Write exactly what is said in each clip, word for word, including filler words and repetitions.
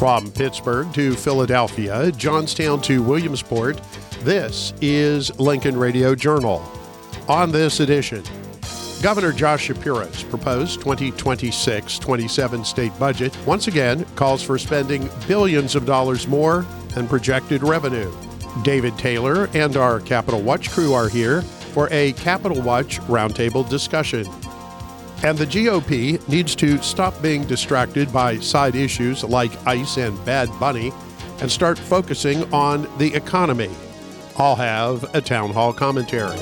From Pittsburgh to Philadelphia, Johnstown to Williamsport, this is Lincoln Radio Journal. On this edition, Governor Josh Shapiro's proposed twenty twenty-six twenty-seven state budget once again calls for spending billions of dollars more than projected revenue. David Taylor and our Capitol Watch crew are here for a Capitol Watch roundtable discussion. And the G O P needs to stop being distracted by side issues like ICE and Bad Bunny and start focusing on the economy. I'll have a town hall commentary.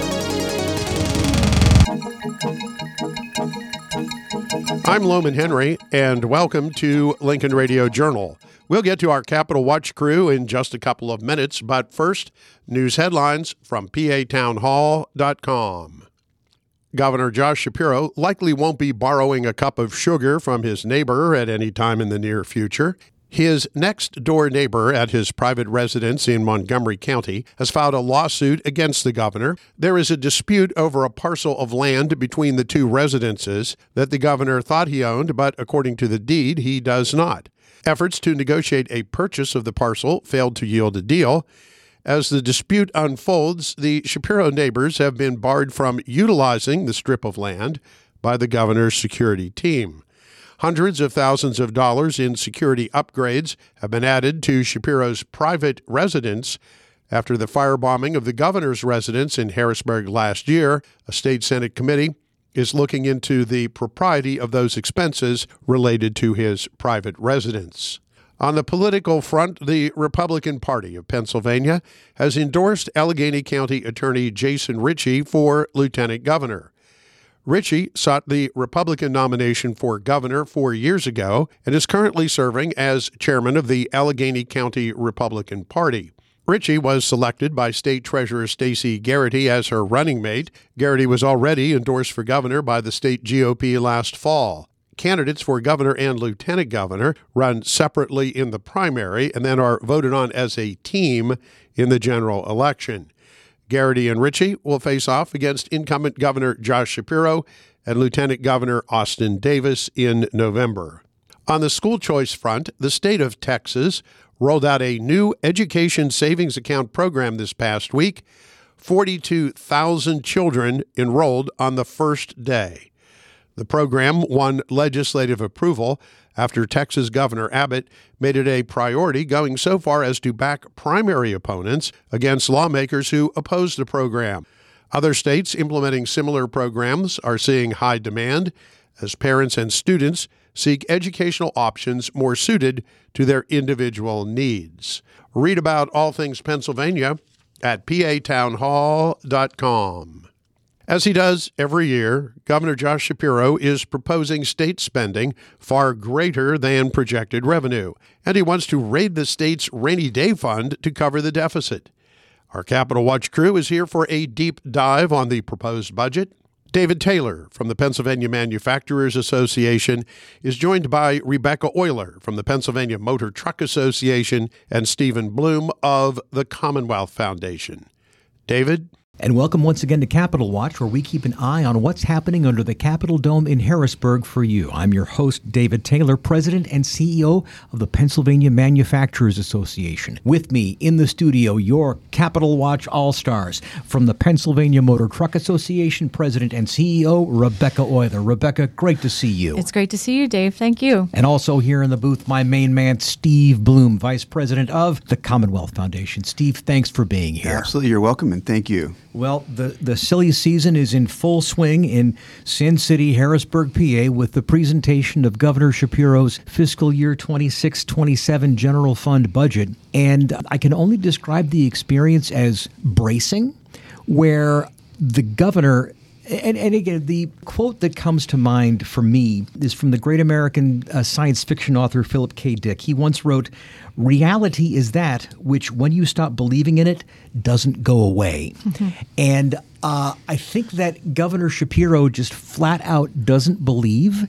I'm Loman Henry, and welcome to Lincoln Radio Journal. We'll get to our Capitol Watch crew in just a couple of minutes, but first, news headlines from P A town hall dot com. Governor Josh Shapiro likely won't be borrowing a cup of sugar from his neighbor at any time in the near future. His next-door neighbor at his private residence in Montgomery County has filed a lawsuit against the governor. There is a dispute over a parcel of land between the two residences that the governor thought he owned, but according to the deed, he does not. Efforts to negotiate a purchase of the parcel failed to yield a deal. As the dispute unfolds, the Shapiro neighbors have been barred from utilizing the strip of land by the governor's security team. Hundreds of thousands of dollars in security upgrades have been added to Shapiro's private residence after the firebombing of the governor's residence in Harrisburg last year. A state Senate committee is looking into the propriety of those expenses related to his private residence. On the political front, the Republican Party of Pennsylvania has endorsed Allegheny County Attorney Jason Ritchie for lieutenant governor. Ritchie sought the Republican nomination for governor four years ago and is currently serving as chairman of the Allegheny County Republican Party. Ritchie was selected by State Treasurer Stacey Garrity as her running mate. Garrity was already endorsed for governor by the state G O P last fall. Candidates for governor and lieutenant governor run separately in the primary and then are voted on as a team in the general election. Garrity and Ritchie will face off against incumbent Governor Josh Shapiro and Lieutenant Governor Austin Davis in November. On the school choice front, the state of Texas rolled out a new education savings account program this past week. forty-two thousand children enrolled on the first day. The program won legislative approval after Texas Governor Abbott made it a priority, going so far as to back primary opponents against lawmakers who oppose the program. Other states implementing similar programs are seeing high demand as parents and students seek educational options more suited to their individual needs. Read about all things Pennsylvania at P A town hall dot com. As he does every year, Governor Josh Shapiro is proposing state spending far greater than projected revenue, and he wants to raid the state's rainy day fund to cover the deficit. Our Capitol Watch crew is here for a deep dive on the proposed budget. David Taylor from the Pennsylvania Manufacturers Association is joined by Rebecca Euler from the Pennsylvania Motor Truck Association and Stephen Bloom of the Commonwealth Foundation. David? And welcome once again to Capitol Watch, where we keep an eye on what's happening under the Capitol Dome in Harrisburg for you. I'm your host, David Taylor, President and C E O of the Pennsylvania Manufacturers Association. With me in the studio, your Capitol Watch All-Stars from the Pennsylvania Motor Truck Association, President and C E O, Rebecca Euler. Rebecca, great to see you. It's great to see you, Dave. Thank you. And also here in the booth, my main man, Steve Bloom, Vice President of the Commonwealth Foundation. Steve, thanks for being here. Absolutely. You're welcome, and thank you. Well, the, the silly season is in full swing in Sin City, Harrisburg, P A, with the presentation of Governor Shapiro's fiscal year twenty-six twenty-seven general fund budget. And I can only describe the experience as bracing, where the governor... And, and again, the quote that comes to mind for me is from the great American uh, science fiction author Philip K. Dick. He once wrote, "Reality is that which, when you stop believing in it, doesn't go away." Mm-hmm. And uh, I think that Governor Shapiro just flat out doesn't believe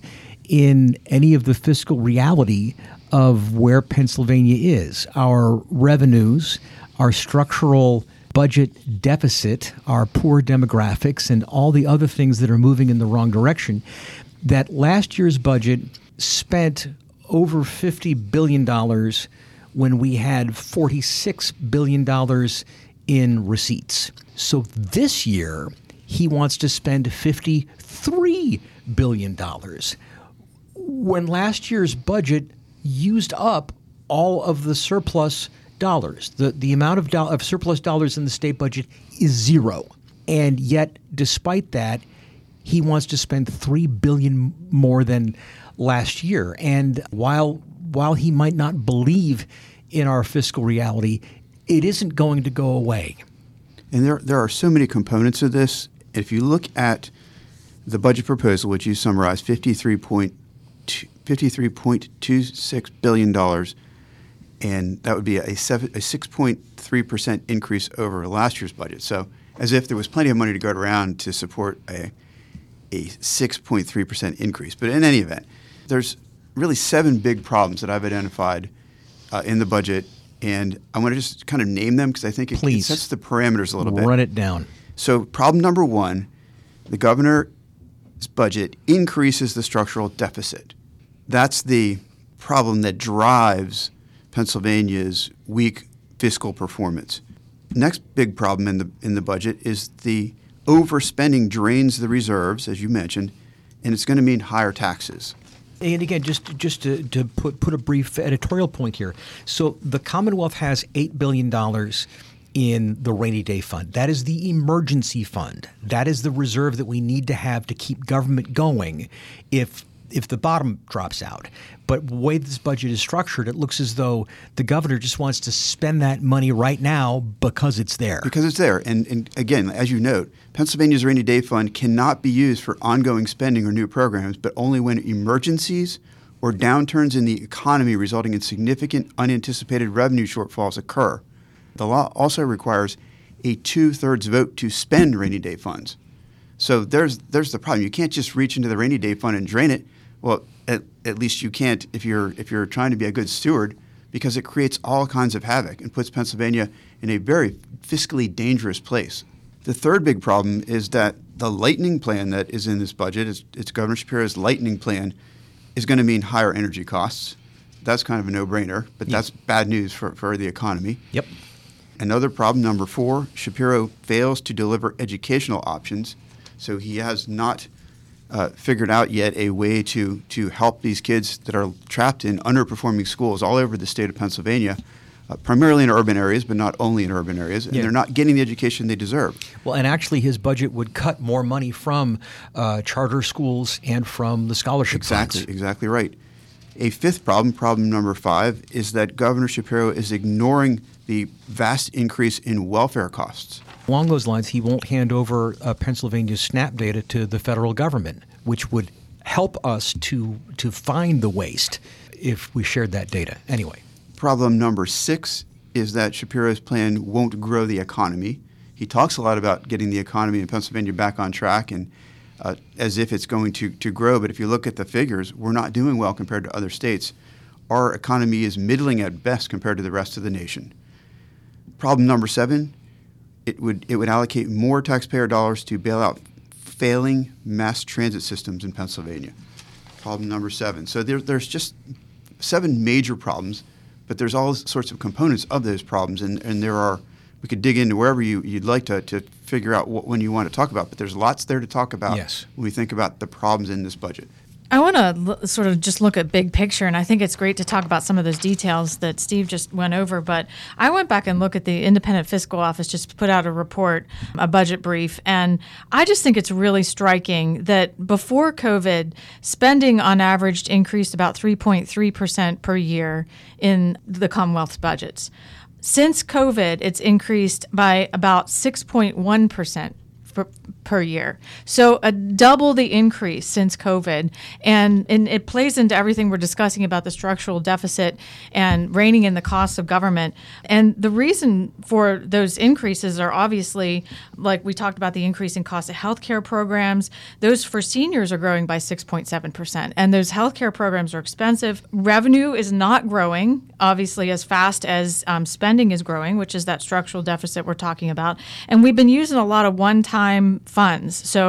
in any of the fiscal reality of where Pennsylvania is. Our revenues, our structural budget deficit, our poor demographics, and all the other things that are moving in the wrong direction, that last year's budget spent over fifty billion dollars when we had forty-six billion dollars in receipts. So this year, he wants to spend fifty-three billion dollars. When last year's budget used up all of the surplus dollars. The, the amount of, do- of surplus dollars in the state budget is zero. And yet, despite that, he wants to spend three billion dollars more than last year. And while while he might not believe in our fiscal reality, it isn't going to go away. And there there are so many components of this. If you look at the budget proposal, which you summarized, fifty-three point two six billion dollars, and that would be a, seven, a six point three percent increase over last year's budget. So as if there was plenty of money to go around to support a, a six point three percent increase. But in any event, there's really seven big problems that I've identified uh, in the budget, and I want to just kind of name them because I think it, it sets the parameters a little bit. Run it down. So problem number one, the governor's budget increases the structural deficit. That's the problem that drives Pennsylvania's weak fiscal performance. Next big problem in the in the budget is the overspending drains the reserves, as you mentioned, and it's going to mean higher taxes. And again, just just to, to put put a brief editorial point here. So the Commonwealth has eight billion dollars in the rainy day fund. That is the emergency fund. That is the reserve that we need to have to keep government going if if the bottom drops out. But the way this budget is structured, it looks as though the governor just wants to spend that money right now because it's there. Because it's there. And, and again, as you note, Pennsylvania's rainy day fund cannot be used for ongoing spending or new programs, but only when emergencies or downturns in the economy resulting in significant unanticipated revenue shortfalls occur. The law also requires a two-thirds vote to spend rainy day funds. So there's there's the problem. You can't just reach into the rainy day fund and drain it. Well, at, at least you can't if you're if you're trying to be a good steward, because it creates all kinds of havoc and puts Pennsylvania in a very fiscally dangerous place. The third big problem is that the lightning plan that is in this budget, it's, it's Governor Shapiro's lightning plan, is going to mean higher energy costs. That's kind of a no-brainer, but yep. That's bad news for, for the economy. Yep. Another problem, number four, Shapiro fails to deliver educational options. So he has not uh, figured out yet a way to to help these kids that are trapped in underperforming schools all over the state of Pennsylvania, uh, primarily in urban areas, but not only in urban areas, and yeah. They're not getting the education they deserve. Well, and actually his budget would cut more money from uh, charter schools and from the scholarship exactly, funds. Exactly right. A fifth problem, problem number five, is that Governor Shapiro is ignoring the vast increase in welfare costs. Along those lines, he won't hand over uh, Pennsylvania's SNAP data to the federal government, which would help us to to find the waste if we shared that data. Anyway. Problem number six is that Shapiro's plan won't grow the economy. He talks a lot about getting the economy in Pennsylvania back on track and uh, as if it's going to, to grow. But if you look at the figures, we're not doing well compared to other states. Our economy is middling at best compared to the rest of the nation. Problem number seven, it would it would allocate more taxpayer dollars to bail out failing mass transit systems in Pennsylvania. Problem number seven. So there, there's just seven major problems, but there's all sorts of components of those problems, and, and there are, we could dig into wherever you, you'd like to, to figure out what one you want to talk about, but there's lots there to talk about yes. when we think about the problems in this budget. I want to l- sort of just look at big picture, and I think it's great to talk about some of those details that Steve just went over. But I went back and looked at the Independent Fiscal Office just put out a report, a budget brief, and I just think it's really striking that before COVID, spending on average increased about three point three percent per year in the Commonwealth's budgets. Since COVID, it's increased by about six point one percent. Per, per year. So a double the increase since COVID. And, and it plays into everything we're discussing about the structural deficit and reining in the costs of government. And the reason for those increases are obviously, like we talked about, the increase in cost of healthcare programs. Those for seniors are growing by six point seven percent. And those healthcare programs are expensive. Revenue is not growing, obviously, as fast as um, spending is growing, which is that structural deficit we're talking about. And we've been using a lot of one-time funds. So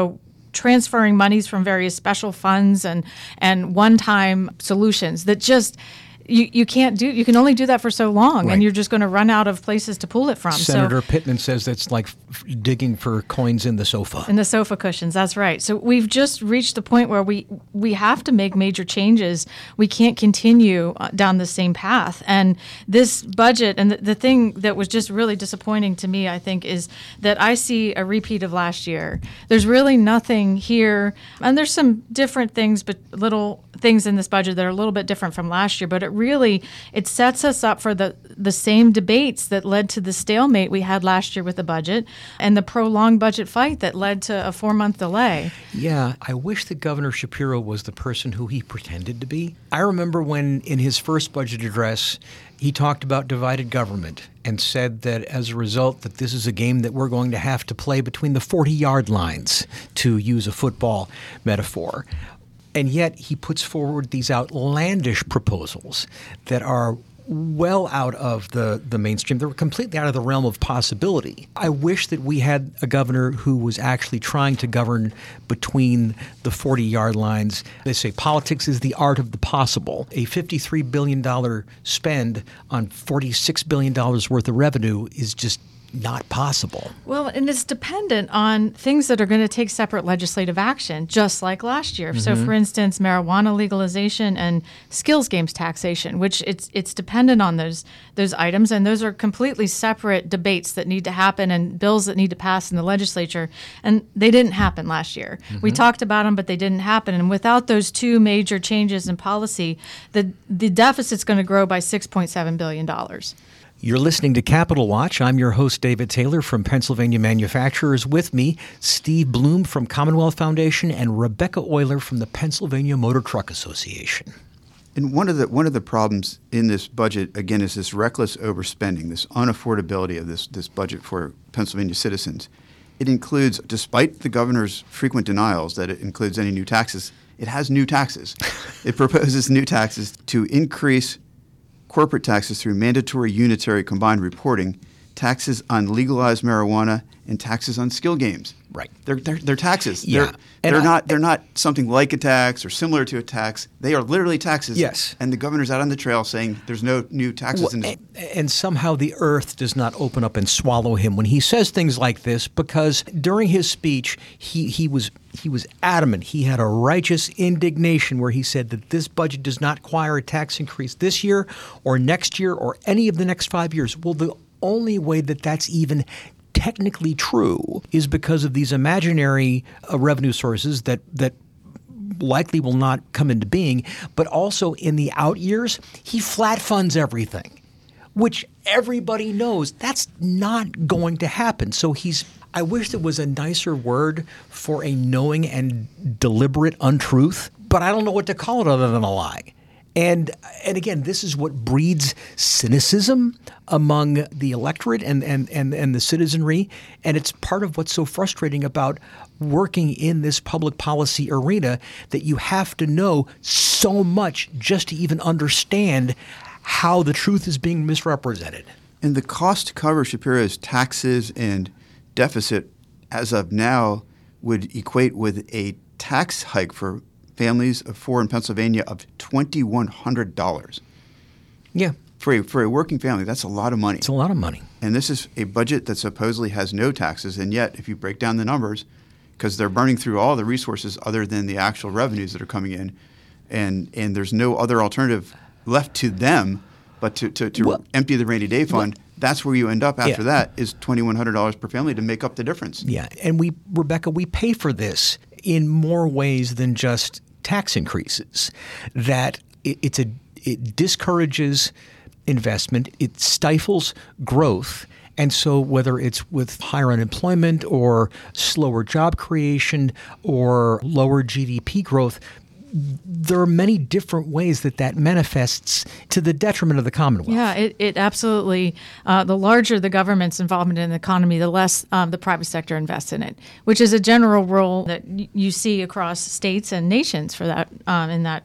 transferring monies from various special funds and, and one-time solutions that just you, you can't do. You can only do that for so long, Right. and you're just going to run out of places to pull it from. Senator so, Pittman says that's like f- digging for coins in the sofa. in the sofa cushions, that's right. So we've just reached the point where we we have to make major changes. We can't continue uh, down the same path. And this budget, and the, the thing that was just really disappointing to me, I think, is that I see a repeat of last year. There's really nothing here, and there's some different things, but little things in this budget that are a little bit different from last year. But it really it sets us up for the the same debates that led to the stalemate we had last year with the budget, and the prolonged budget fight that led to a four-month delay. Yeah, I wish that Governor Shapiro was the person who he pretended to be. I remember when, in his first budget address, he talked about divided government and said that as a result that this is a game that we're going to have to play between the forty-yard lines, to use a football metaphor. And yet he puts forward these outlandish proposals that are well out of the, the mainstream. They're completely out of the realm of possibility. I wish that we had a governor who was actually trying to govern between the forty-yard lines. They say politics is the art of the possible. A fifty-three billion dollars spend on forty-six billion dollars worth of revenue is just not possible. Well, and it's dependent on things that are going to take separate legislative action, just like last year. Mm-hmm. So, for instance, marijuana legalization and skills games taxation, which it's it's dependent on those those items, and those are completely separate debates that need to happen and bills that need to pass in the legislature, and they didn't happen last year. Mm-hmm. We talked about them, but they didn't happen, and without those two major changes in policy, the the deficit's going to grow by six point seven billion dollars. You're listening to Capital Watch. I'm your host, David Taylor from Pennsylvania Manufacturers. With me, Steve Bloom from Commonwealth Foundation and Rebecca Euler from the Pennsylvania Motor Truck Association. And one of the one of the problems in this budget, again, is this reckless overspending, this unaffordability of this, this budget for Pennsylvania citizens. It includes, despite the governor's frequent denials that it includes any new taxes, it has new taxes. It proposes new taxes to increase corporate taxes through mandatory unitary combined reporting, taxes on legalized marijuana, and taxes on skill games. Right. They're they're, they're taxes. Yeah. They're, And they're I- not they're not something like a tax or similar to a tax. They are literally taxes. Yes. And the governor's out on the trail saying there's no new taxes Well, in this. and, and somehow the earth does not open up and swallow him when he says things like this, because during his speech he, he was he was adamant. He had a righteous indignation where he said that this budget does not require a tax increase this year or next year or any of the next five years. Well, the only way that that's even technically true is because of these imaginary uh, revenue sources that that likely will not come into being, but also in the out years, he flat funds everything, which everybody knows that's not going to happen. So he's I wish there was a nicer word for a knowing and deliberate untruth, but I don't know what to call it other than a lie. And and again, this is what breeds cynicism among the electorate and, and, and, and the citizenry. And it's part of what's so frustrating about working in this public policy arena, that you have to know so much just to even understand how the truth is being misrepresented. And the cost to cover Shapiro's taxes and deficit as of now would equate with a tax hike for families of four in Pennsylvania of two thousand one hundred dollars. Yeah. For a, for a working family, that's a lot of money. It's a lot of money. And this is a budget that supposedly has no taxes, and yet if you break down the numbers, because they're burning through all the resources other than the actual revenues that are coming in, and and there's no other alternative left to them but to, to, to Well, empty the rainy day fund. well, that's where you end up after yeah. that is two thousand one hundred dollars per family to make up the difference. Yeah. And we, Rebecca, we pay for this in more ways than just tax increases. That it, it's a it discourages investment, it stifles growth. And so whether it's with higher unemployment or slower job creation or lower G D P growth, there are many different ways that that manifests to the detriment of the Commonwealth. Yeah, it, it absolutely, uh, the larger the government's involvement in the economy, the less um, the private sector invests in it, which is a general rule that y- you see across states and nations for that um, in that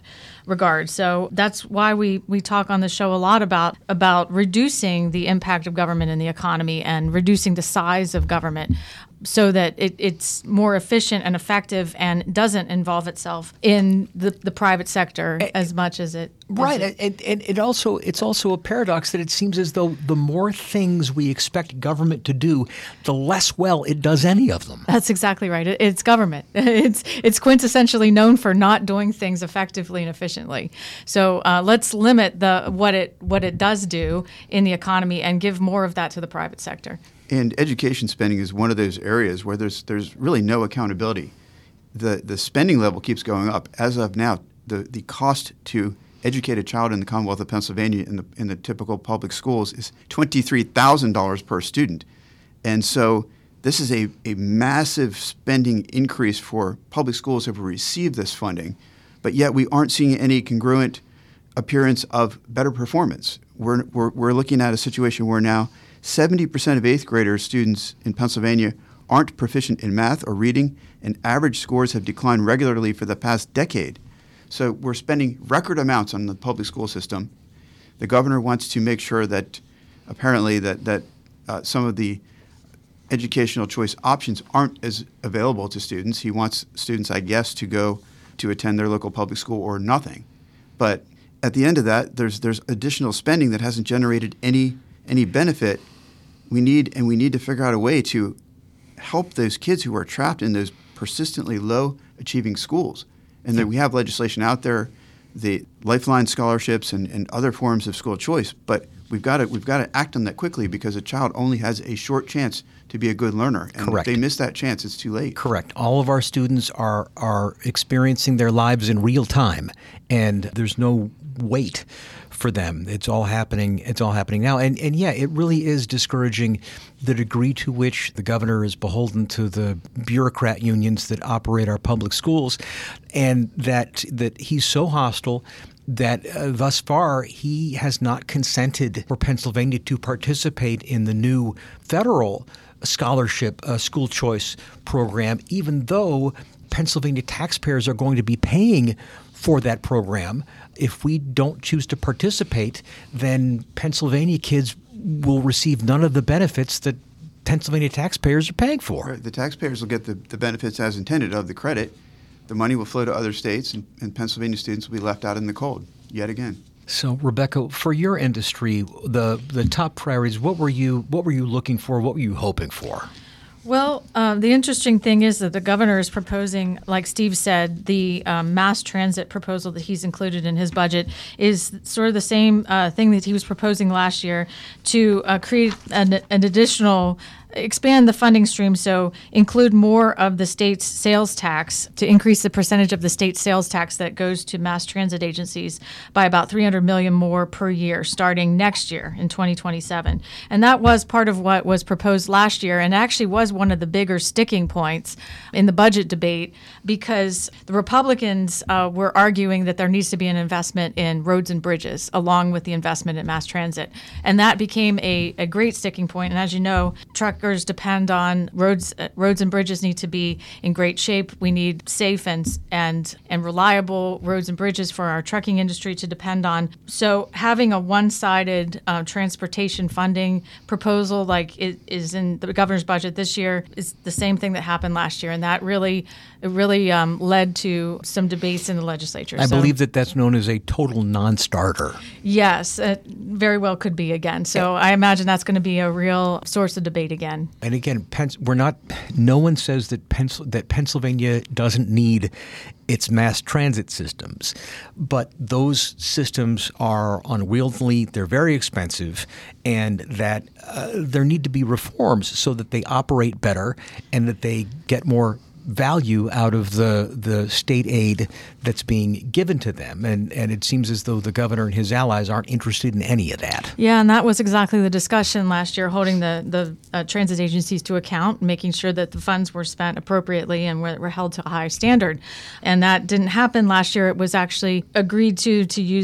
regard. So that's why we, we talk on the show a lot about, about reducing the impact of government in the economy and reducing the size of government so that it, it's more efficient and effective and doesn't involve itself in the, the private sector as much as it Right, as it, and, and it also it's also a paradox that it seems as though the more things we expect government to do, the less well it does any of them. That's exactly right. It, it's government. It's it's quintessentially known for not doing things effectively and efficiently. So uh, let's limit the what it what it does do in the economy and give more of that to the private sector. And education spending is one of those areas where there's there's really no accountability. The the spending level keeps going up. As of now, the, the cost to educate a child in the Commonwealth of Pennsylvania in the in the typical public schools is twenty-three thousand dollars per student. And so this is a, a massive spending increase for public schools that have received this funding, but yet we aren't seeing any congruent appearance of better performance. We're, we're, we're looking at a situation where now seventy percent of eighth grader students in Pennsylvania aren't proficient in math or reading, and average scores have declined regularly for the past decade. So we're spending record amounts on the public school system. The governor wants to make sure that apparently that, that uh, some of the educational choice options aren't as available to students. He wants students, I guess, to go to attend their local public school or nothing. But at the end of that, there's there's additional spending that hasn't generated any any benefit. We need and we need to figure out a way to help those kids who are trapped in those persistently low achieving schools. And that we have legislation out there, the Lifeline scholarships and, and other forms of school choice, but we've got to we've got to act on that quickly because a child only has a short chance to be a good learner. And Correct. If they miss that chance, it's too late. Correct. All of our students are are experiencing their lives in real time, and there's no wait for them. It's all happening. It's all happening now. And and yeah, it really is discouraging the degree to which the governor is beholden to the bureaucrat unions that operate our public schools, and that that he's so hostile that uh, thus far he has not consented for Pennsylvania to participate in the new federal scholarship uh, school choice program, even though Pennsylvania taxpayers are going to be paying for that program. If we don't choose to participate, then Pennsylvania kids will receive none of the benefits that Pennsylvania taxpayers are paying for. Right. The taxpayers will get the, the benefits as intended of the credit. The money will flow to other states, and, and Pennsylvania students will be left out in the cold yet again. So, Rebecca, for your industry, the the top priorities, what were you what were you looking for? What were you hoping for? Well, um, the interesting thing is that the governor is proposing, like Steve said, the um, mass transit proposal that he's included in his budget is sort of the same uh, thing that he was proposing last year to uh, create an, an additional expand the funding stream, so include more of the state's sales tax to increase the percentage of the state sales tax that goes to mass transit agencies by about three hundred million dollars more per year starting next year in twenty twenty-seven. And that was part of what was proposed last year and actually was one of the bigger sticking points in the budget debate because the Republicans uh, were arguing that there needs to be an investment in roads and bridges along with the investment in mass transit. And that became a, a great sticking point. And as you know, truckers depend on roads. Uh, roads and bridges need to be in great shape. We need safe and and and reliable roads and bridges for our trucking industry to depend on. So having a one-sided uh, transportation funding proposal like it is in the governor's budget this year is the same thing that happened last year, and that really it really um, led to some debates in the legislature. I so, believe that that's known as a total non-starter. Yes, it very well could be again. So I imagine that's going to be a real source of debate again. And again, Pens- we're not. No one says that Pens- that Pennsylvania doesn't need its mass transit systems, but those systems are unwieldy. They're very expensive, and that uh, there need to be reforms so that they operate better and that they get more value out of the the state aid that's being given to them. And and it seems as though the governor and his allies aren't interested in any of that. Yeah, and that was exactly the discussion last year, holding the, the uh, transit agencies to account, making sure that the funds were spent appropriately and were, were held to a high standard. And that didn't happen last year. It was actually agreed to to use um,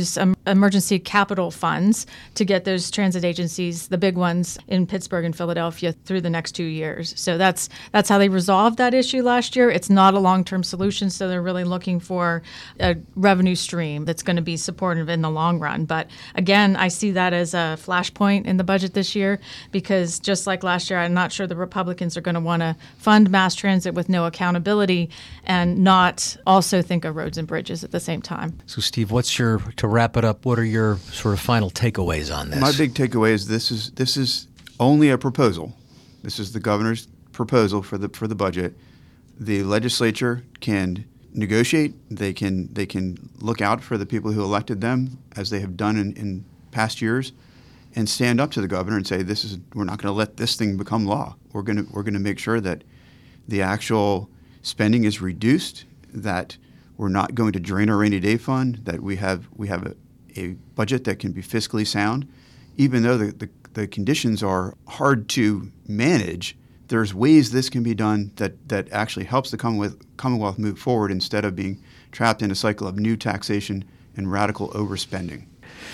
emergency capital funds to get those transit agencies, the big ones in Pittsburgh and Philadelphia, through the next two years. So that's that's how they resolved that issue last year. It's not a long-term solution, so they're really looking for a revenue stream that's going to be supportive in the long run. But again, I see that as a flashpoint in the budget this year, because just like last year, I'm not sure the Republicans are going to want to fund mass transit with no accountability and not also think of roads and bridges at the same time. So, Steve, what's your, to wrap it up, what are your sort of final takeaways on this? My big takeaway is this is this is only a proposal. This is the governor's proposal for the for the budget. The legislature can negotiate. They can they can look out for the people who elected them, as they have done in, in past years, and stand up to the governor and say, "This is we're not going to let this thing become law. We're going to we're going to make sure that the actual spending is reduced. That we're not going to drain our rainy day fund. That we have we have a, a budget that can be fiscally sound, even though the, the the conditions are hard to manage. There's ways this can be done that, that actually helps the Commonwealth, Commonwealth move forward instead of being trapped in a cycle of new taxation and radical overspending."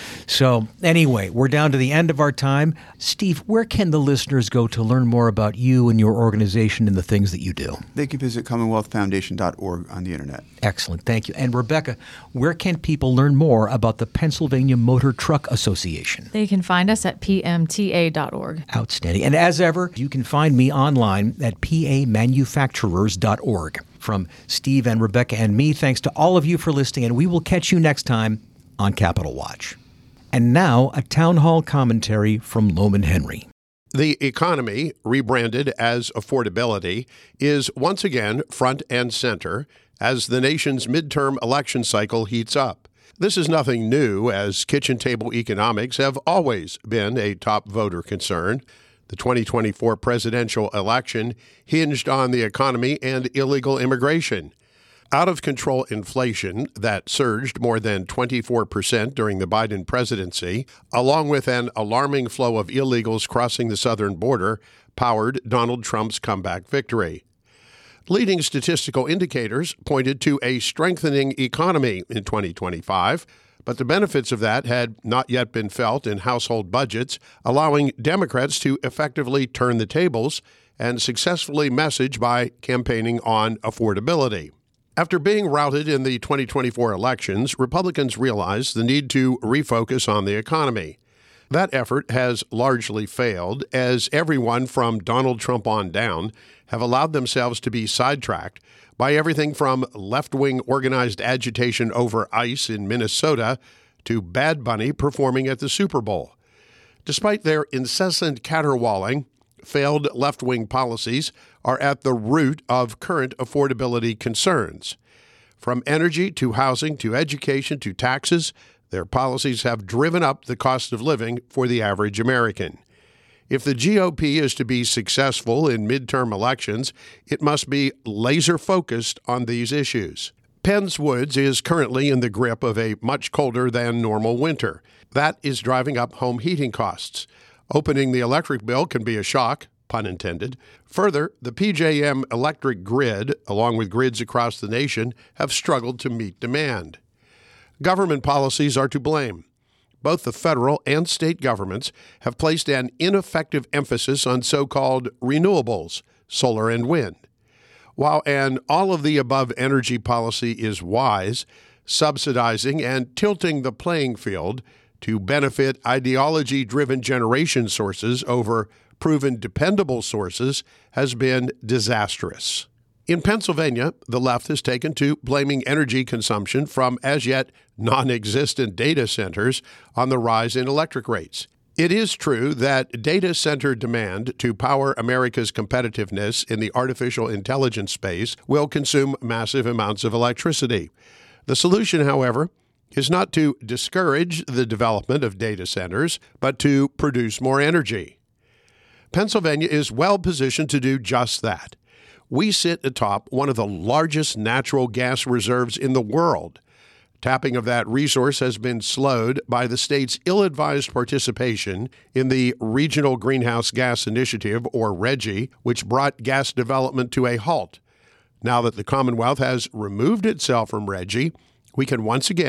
So anyway, we're down to the end of our time. Steve, where can the listeners go to learn more about you and your organization and the things that you do? They can visit commonwealth foundation dot org on the internet. Excellent. Thank you. And Rebecca, where can people learn more about the Pennsylvania Motor Truck Association? They can find us at p m t a dot org. Outstanding. And as ever, you can find me online at p a manufacturers dot org. From Steve and Rebecca and me, thanks to all of you for listening, and we will catch you next time on Capitol Watch. And now, a town hall commentary from Lohman Henry. The economy, rebranded as affordability, is once again front and center as the nation's midterm election cycle heats up. This is nothing new, as kitchen table economics have always been a top voter concern. The twenty twenty-four presidential election hinged on the economy and illegal immigration. Out-of-control inflation that surged more than twenty-four percent during the Biden presidency, along with an alarming flow of illegals crossing the southern border, powered Donald Trump's comeback victory. Leading statistical indicators pointed to a strengthening economy in twenty twenty-five, but the benefits of that had not yet been felt in household budgets, allowing Democrats to effectively turn the tables and successfully message by campaigning on affordability. After being routed in the twenty twenty-four elections, Republicans realized the need to refocus on the economy. That effort has largely failed, as everyone from Donald Trump on down have allowed themselves to be sidetracked by everything from left-wing organized agitation over ICE in Minnesota to Bad Bunny performing at the Super Bowl. Despite their incessant caterwauling, failed left-wing policies are at the root of current affordability concerns. From energy to housing to education to taxes, their policies have driven up the cost of living for the average American. If the G O P is to be successful in midterm elections, it must be laser-focused on these issues. Penns Woods is currently in the grip of a much colder than normal winter. That is driving up home heating costs. Opening the electric bill can be a shock, pun intended. Further, the P J M electric grid, along with grids across the nation, have struggled to meet demand. Government policies are to blame. Both the federal and state governments have placed an ineffective emphasis on so-called renewables, solar and wind. While an all-of-the-above energy policy is wise, subsidizing and tilting the playing field to benefit ideology-driven generation sources over proven dependable sources has been disastrous. In Pennsylvania, the left has taken to blaming energy consumption from as yet non-existent data centers on the rise in electric rates. It is true that data center demand to power America's competitiveness in the artificial intelligence space will consume massive amounts of electricity. The solution, however, is not to discourage the development of data centers, but to produce more energy. Pennsylvania is well positioned to do just that. We sit atop one of the largest natural gas reserves in the world. Tapping of that resource has been slowed by the state's ill-advised participation in the Regional Greenhouse Gas Initiative, or RGGI, which brought gas development to a halt. Now that the Commonwealth has removed itself from RGGI, we can once again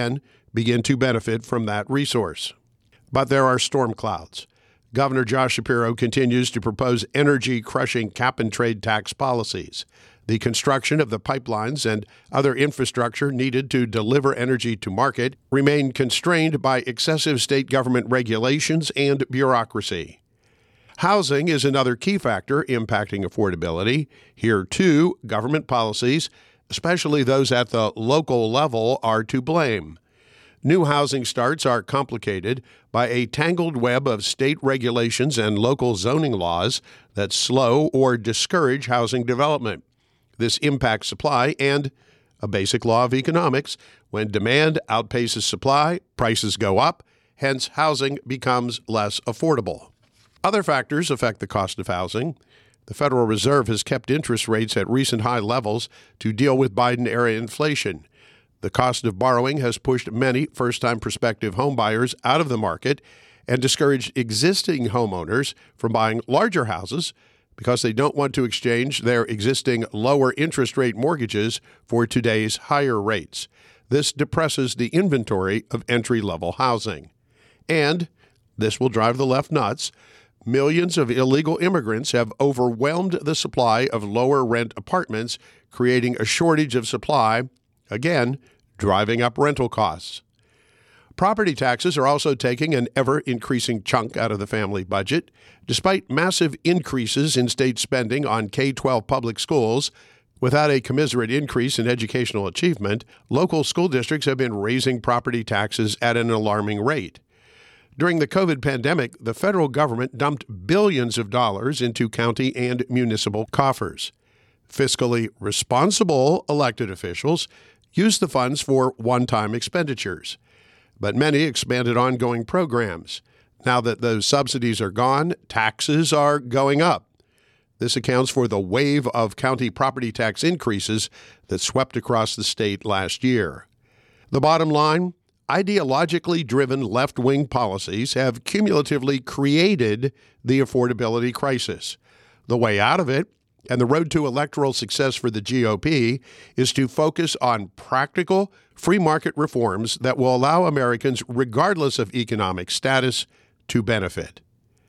begin to benefit from that resource. But there are storm clouds. Governor Josh Shapiro continues to propose energy-crushing cap-and-trade tax policies. The construction of the pipelines and other infrastructure needed to deliver energy to market remain constrained by excessive state government regulations and bureaucracy. Housing is another key factor impacting affordability. Here, too, government policies, especially those at the local level, are to blame. New housing starts are complicated by a tangled web of state regulations and local zoning laws that slow or discourage housing development. This impacts supply and a basic law of economics. When demand outpaces supply, prices go up, hence housing becomes less affordable. Other factors affect the cost of housing. The Federal Reserve has kept interest rates at recent high levels to deal with Biden-era inflation. The cost of borrowing has pushed many first-time prospective homebuyers out of the market and discouraged existing homeowners from buying larger houses because they don't want to exchange their existing lower interest rate mortgages for today's higher rates. This depresses the inventory of entry-level housing. And this will drive the left nuts. Millions of illegal immigrants have overwhelmed the supply of lower rent apartments, creating a shortage of supply, again, driving up rental costs. Property taxes are also taking an ever-increasing chunk out of the family budget. Despite massive increases in state spending on K through twelve public schools, without a commensurate increase in educational achievement, local school districts have been raising property taxes at an alarming rate. During the COVID pandemic, the federal government dumped billions of dollars into county and municipal coffers. Fiscally responsible elected officials used the funds for one-time expenditures, but many expanded ongoing programs. Now that those subsidies are gone, taxes are going up. This accounts for the wave of county property tax increases that swept across the state last year. The bottom line, ideologically driven left-wing policies have cumulatively created the affordability crisis. The way out of it, and the road to electoral success for the G O P, is to focus on practical, free market reforms that will allow Americans, regardless of economic status, to benefit.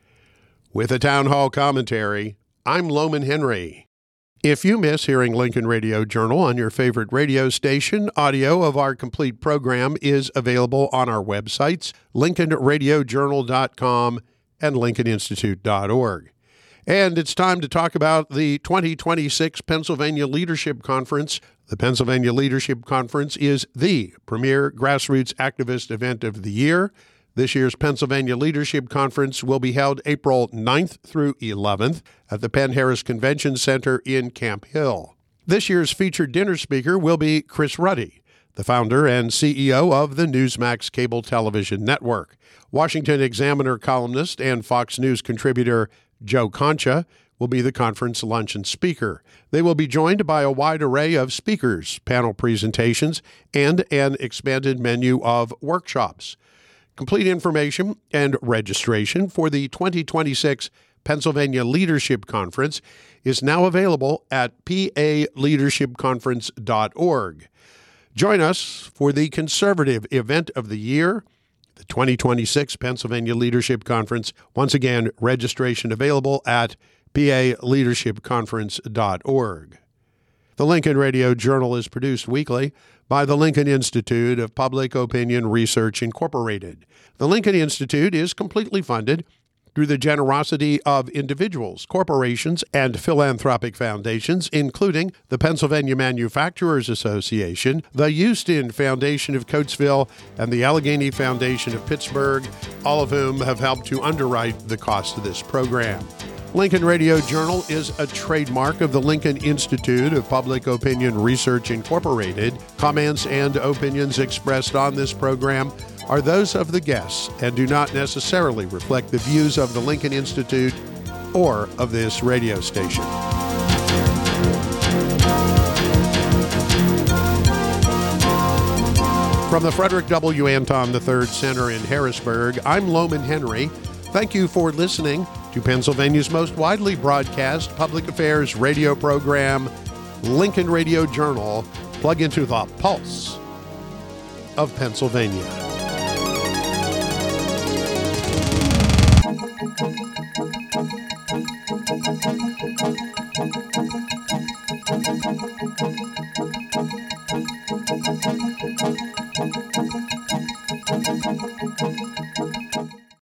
With a town hall commentary, I'm Loman Henry. If you miss hearing Lincoln Radio Journal on your favorite radio station, audio of our complete program is available on our websites, lincoln radio journal dot com and lincoln institute dot org. And it's time to talk about the twenty twenty-six Pennsylvania Leadership Conference. The Pennsylvania Leadership Conference is the premier grassroots activist event of the year. This year's Pennsylvania Leadership Conference will be held April ninth through eleventh at the Penn Harris Convention Center in Camp Hill. This year's featured dinner speaker will be Chris Ruddy, the founder and C E O of the Newsmax Cable Television Network. Washington Examiner columnist and Fox News contributor Joe Concha will be the conference luncheon speaker. They will be joined by a wide array of speakers, panel presentations, and an expanded menu of workshops. Complete information and registration for the twenty twenty-six Pennsylvania Leadership Conference is now available at p a leadership conference dot org. Join us for the conservative event of the year, the twenty twenty-six Pennsylvania Leadership Conference. Once again, registration available at p a leadership conference dot org. The Lincoln Radio Journal is produced weekly by the Lincoln Institute of Public Opinion Research, Incorporated. The Lincoln Institute is completely funded through the generosity of individuals, corporations, and philanthropic foundations, including the Pennsylvania Manufacturers Association, the Houston Foundation of Coatesville, and the Allegheny Foundation of Pittsburgh, all of whom have helped to underwrite the cost of this program. Lincoln Radio Journal is a trademark of the Lincoln Institute of Public Opinion Research, Incorporated. Comments and opinions expressed on this program are those of the guests and do not necessarily reflect the views of the Lincoln Institute or of this radio station. From the Frederick W. Anton the third Center in Harrisburg, I'm Loman Henry. Thank you for listening to Pennsylvania's most widely broadcast public affairs radio program, Lincoln Radio Journal. Plug into the pulse of Pennsylvania.